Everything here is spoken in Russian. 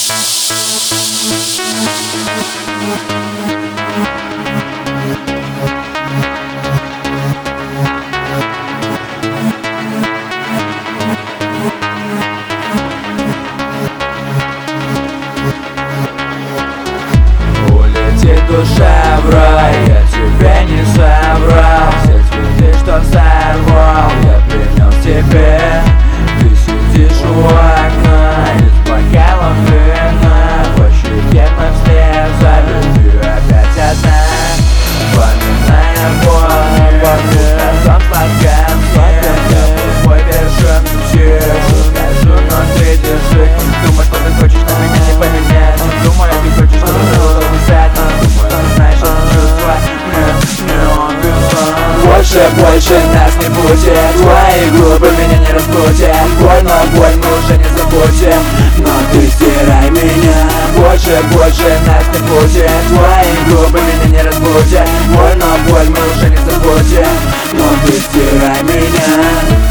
Улетит душа в рай, я тебе не соврал. Все цветы, что сорвал, я принес тебе. Ты сидишь у окна и с бокалом вина, по щеке мы вслед забиты опять одна. Вспоминая боль, разом сладком я был твой вершин чешу. Скажу, но ты держи. Думаешь, что ты хочешь, но меня не поменять. Думаю, ты хочешь, чтобы было взять. Думаю, знаешь, что чувства мне описать. Больше нас не будет. Твои губы меня не разбудят. Боль мы уже не забудем, но ты стирай меня. Больше нас не будет. Твои губы меня не разбудят. Боль мы уже не забудем, но ты стирай меня.